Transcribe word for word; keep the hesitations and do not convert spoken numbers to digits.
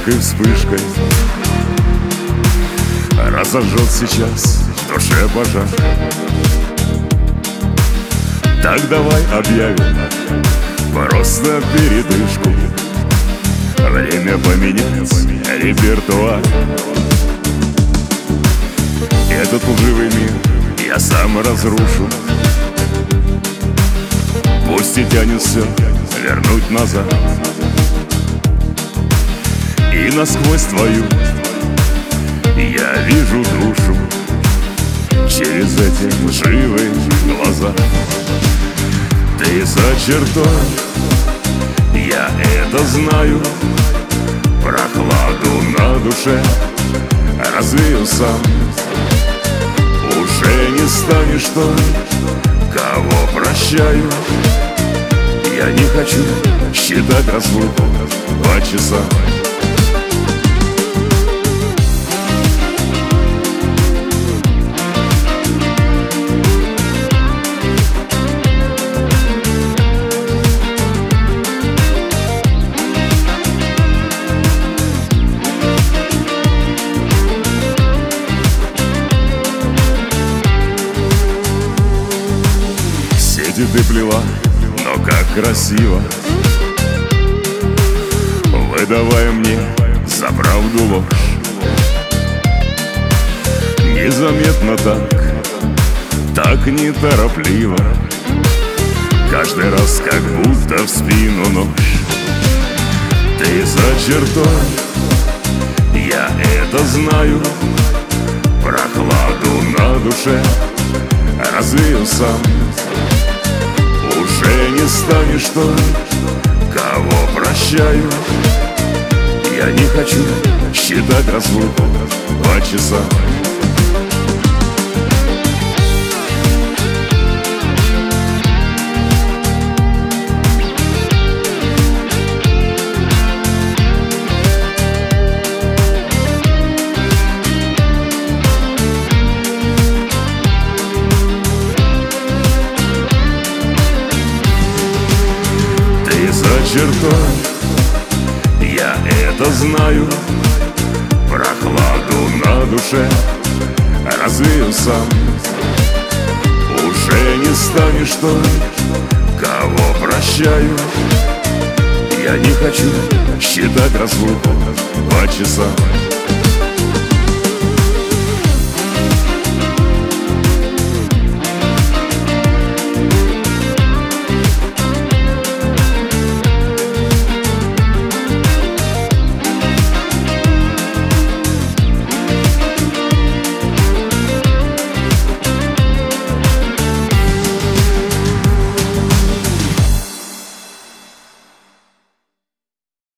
яркой вспышкой разожжет сейчас в душе пожар. Так давай объявим просто передышку, время поменять репертуар. Этот лживый мир я сам разрушу, пусть и тянет все вернуть назад. И насквозь твою я вижу душу через эти лживые глаза. Ты за чертой, я это знаю, прохладу на душе развею сам. Уже не станешь той, кого прощаю. Я не хочу считать разлуку по часам. Сети ты плела, но как красиво, выдавая мне за правду ложь. Незаметно так, так неторопливо, каждый раз как будто в спину нож. Ты за чертой, я это знаю, прохладу на душе развею сам. Уже не станешь той, кого прощаю. Я не хочу считать разлуку по часам. За чертой, я это знаю, прохладу на душе развею сам. Уже не станешь той, кого прощаю. Я не хочу считать разлуку по часам.